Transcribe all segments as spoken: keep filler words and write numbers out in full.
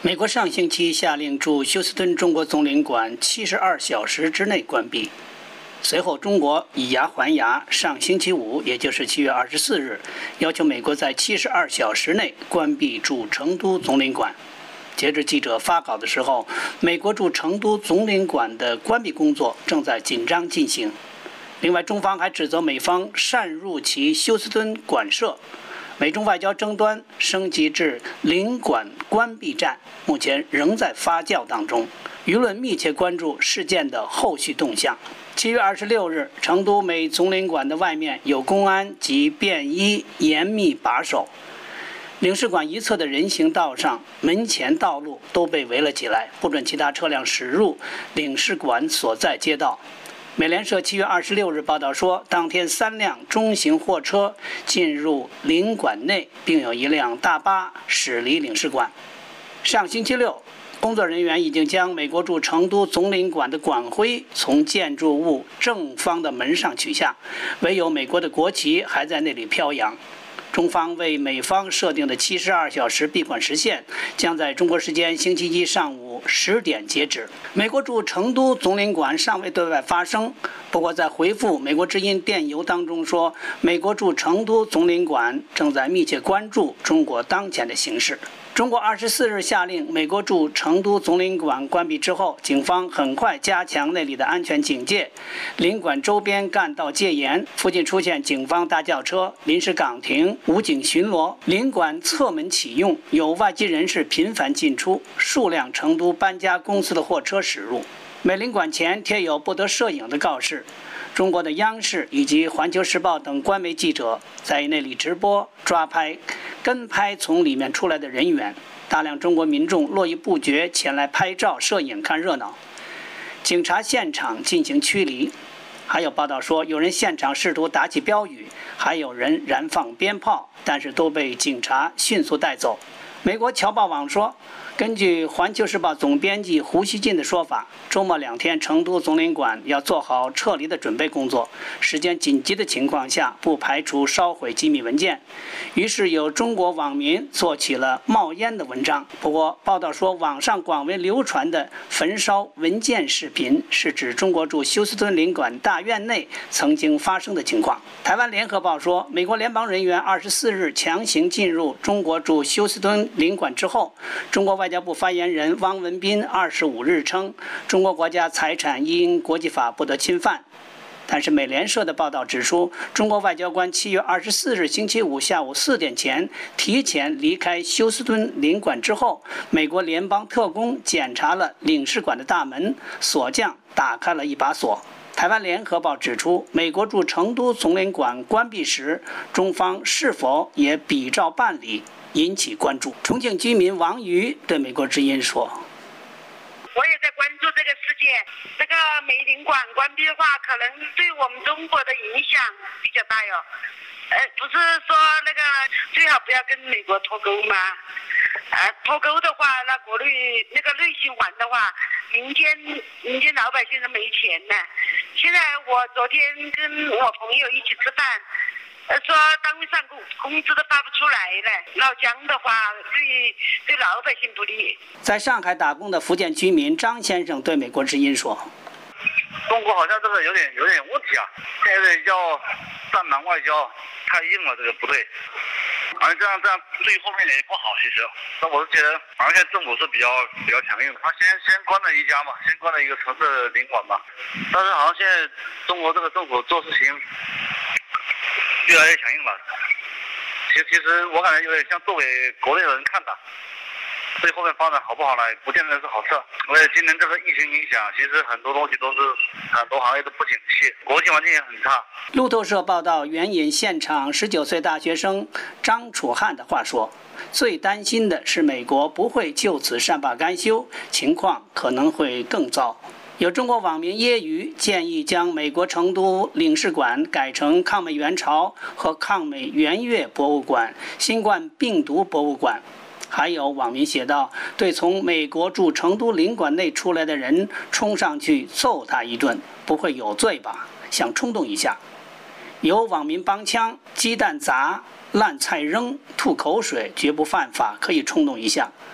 美国上星期下令驻休斯敦中国总领馆七十二小时之内关闭。随后，中国以牙还牙，上星期五，也就是七月二十四日，要求美国在七十二小时内关闭驻成都总领馆。截至记者发稿的时候，美国驻成都总领馆的关闭工作正在紧张进行。另外，中方还指责美方擅入其休斯敦馆舍。美中外交争端升级至领馆关闭战，目前仍在发酵当中。舆论密切关注事件的后续动向。七月二十六日，成都美总领馆的外面有公安及便衣严密把守，领事馆一侧的人行道上、门前道路都被围了起来，不准其他车辆驶入领事馆所在街道。美联社七月二十六日报道说，当天三辆中型货车进入领馆内，并有一辆大巴驶离领事馆。上星期六，工作人员已经将美国驻成都总领馆的馆徽从建筑物正方的门上取下，唯有美国的国旗还在那里飘扬。中方为美方设定的七十二小时闭馆时限将在中国时间星期一上午十点截止。美国驻成都总领馆尚未对外发声，不过在回复美国之音电邮当中说，美国驻成都总领馆正在密切关注中国当前的形势。中国二十四日下令美国驻成都总领馆关闭之后，警方很快加强那里的安全警戒，领馆周边干道戒严，附近出现警方大轿车、临时岗亭、武警巡逻，领馆侧门启用，有外籍人士频繁进出，数辆成都搬家公司的货车驶入。美领馆前贴有不得摄影的告示。中国的央视以及环球时报等官媒记者在那里直播、抓拍、跟拍从里面出来的人员，大量中国民众络绎不绝前来拍照、摄影、看热闹。警察现场进行驱离，还有报道说有人现场试图打起标语，还有人燃放鞭炮，但是都被警察迅速带走。美国侨报网说，根据环球时报总编辑胡锡进的说法，周末两天成都总领馆要做好撤离的准备工作，时间紧急的情况下不排除烧毁机密文件。于是有中国网民做起了冒烟的文章。不过报道说，网上广为流传的焚烧文件视频是指中国驻休斯敦领馆大院内曾经发生的情况。台湾联合报说，美国联邦人员二十四日强行进入中国驻休斯敦领馆之后，中国外交部发言人汪文斌二十五日称，中国国家财产因国际法不得侵犯。但是美联社的报道指出，中国外交官七月二十四日星期五下午四点前提前离开休斯敦领馆之后，美国联邦特工检查了领事馆的大门，锁匠打开了一把锁。台湾联合报指出，美国驻成都总领馆关闭时，中方是否也比照办理，引起关注。重庆居民王瑜对美国之音说， 我也在关注这个事件。这个美领馆关闭的话，可能对我们中国的影响比较大哟。呃，不是说那个最好不要跟美国脱钩吗？呃，脱钩的话，那国内那个内循环的话，民间民间老百姓都没钱呢。现在我昨天跟我朋友一起吃饭，呃，说单位上工工资都发不出来了，老姜的话对对老百姓不利。 在上海打工的福建居民张先生对美国之音说， 中国好像这个有点有点问题啊，现在有点叫战狼外交，太硬了，这个不对。反正这样这样对后面也不好，其实。那我是觉得，好像现在政府是比较比较强硬的，他先先关了一家嘛，先关了一个城市领馆嘛。但是好像现在中国这个政府做事情越来越强硬了。其其实我感觉有点像作为国内的人看的。对后面发展好不好呢，不见得是好事。而且今年这个疫情影响，其实很多东西都是很多行业都不景气，国际环境也很差。 路透社报道，援引现场十九岁大学生张楚汉的话说，最担心的是美国不会就此善罢甘休，情况可能会更糟。有中国网民揶揄建议将美国成都领事馆改成抗美援朝和抗美援越博物馆、新冠病毒博物馆。还有网民写道，对从美国驻成都领馆内出来的人冲上去揍他一顿，不会有罪吧？想冲动一下。有网民帮腔，鸡蛋砸、烂菜扔、吐口水绝不犯法，可以冲动一下。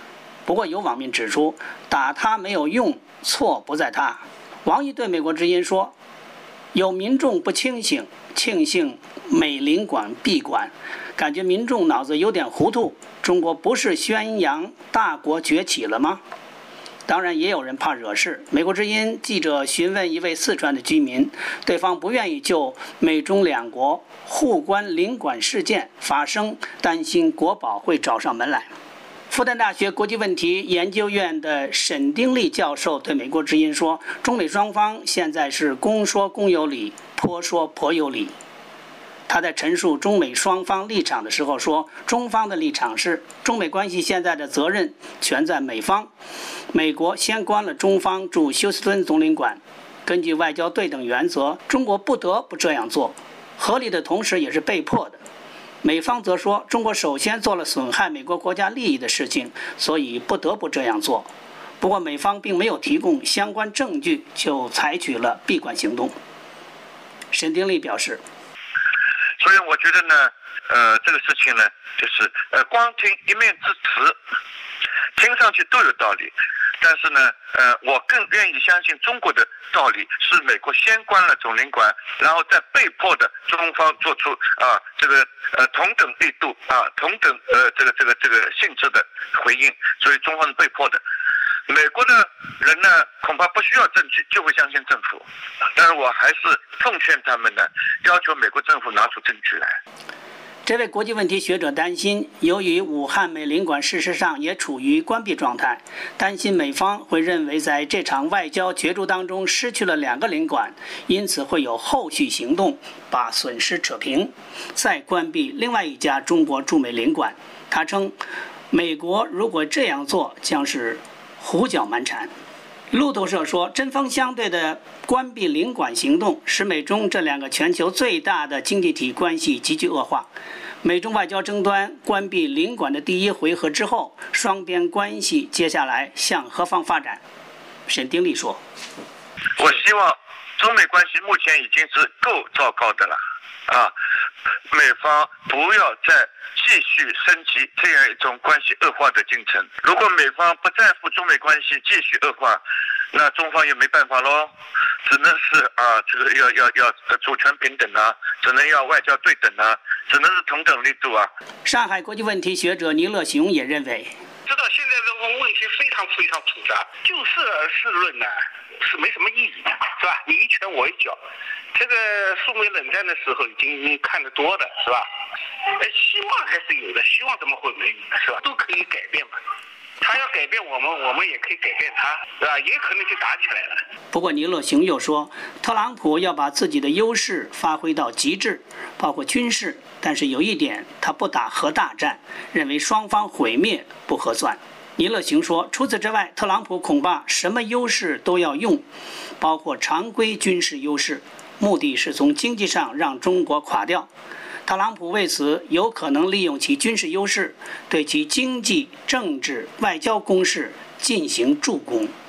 不过有网民指出，打他没有用，错不在他。王毅对美国之音说，有民众不清醒，庆幸美领馆闭馆，感觉民众脑子有点糊涂，中国不是宣扬大国崛起了吗？当然也有人怕惹事。美国之音记者询问一位四川的居民，对方不愿意就美中两国互关领馆事件发声，担心国保会找上门来。复旦大学国际问题研究院的沈丁力教授对美国之音说，中美双方现在是公说公有理，婆说婆有理。他在陈述中美双方立场的时候说，中方的立场是中美关系现在的责任全在美方，美国先关了中方驻休斯敦总领馆，根据外交对等原则，中国不得不这样做，合理的同时也是被迫的。美方则说，中国首先做了损害美国国家利益的事情，所以不得不这样做。不过美方并没有提供相关证据，就采取了闭馆行动。沈丁力表示， 所以我觉得呢，呃，这个事情呢，就是呃，光听一面之词，听上去都有道理，但是呢，呃，我更愿意相信中国的道理是美国先关了总领馆，然后再被迫的中方做出啊这个呃同等力度啊同等呃这个这个这个性质的回应，所以中方是被迫的。美国的人呢，恐怕不需要证据就会相信政府，但是我还是奉劝他们呢，要求美国政府拿出证据来。 这位国际问题学者担心，由于武汉美领馆事实上也处于关闭状态，担心美方会认为在这场外交角逐当中失去了两个领馆，因此会有后续行动把损失扯平，再关闭另外一家中国驻美领馆。他称，美国如果这样做，将是胡搅蛮缠。路透社说，针锋相对的关闭领馆行动使美中这两个全球最大的经济体关系急剧恶化。美中外交争端关闭领馆的第一回合之后，双边关系接下来向何方发展？沈丁力说， 我希望中美关系目前已经是够糟糕的了啊，美方不要再继续升级这样一种关系恶化的进程。如果美方不在乎中美关系继续恶化，那中方也没办法咯，只能是啊，这个要要要主权平等啊，只能要外交对等啊，只能是同等力度啊。 上海国际问题学者倪乐雄也认为， 知道现在这个问题非常非常复杂，就事事论呢是没什么意义的，是吧？你一拳我一脚。这个苏美冷战的时候已经看得多的是吧？哎，希望还是有的，希望怎么会没有呢？是吧？都可以改变嘛。他要改变我们，我们也可以改变他，是吧？也可能就打起来了。 不过倪乐雄又说，特朗普要把自己的优势发挥到极致，包括军事，但是有一点，他不打核大战，认为双方毁灭不合算。倪乐雄说，除此之外，特朗普恐怕什么优势都要用，包括常规军事优势，目的是从经济上让中国垮掉。特朗普为此有可能利用其军事优势，对其经济、政治、外交攻势进行助攻。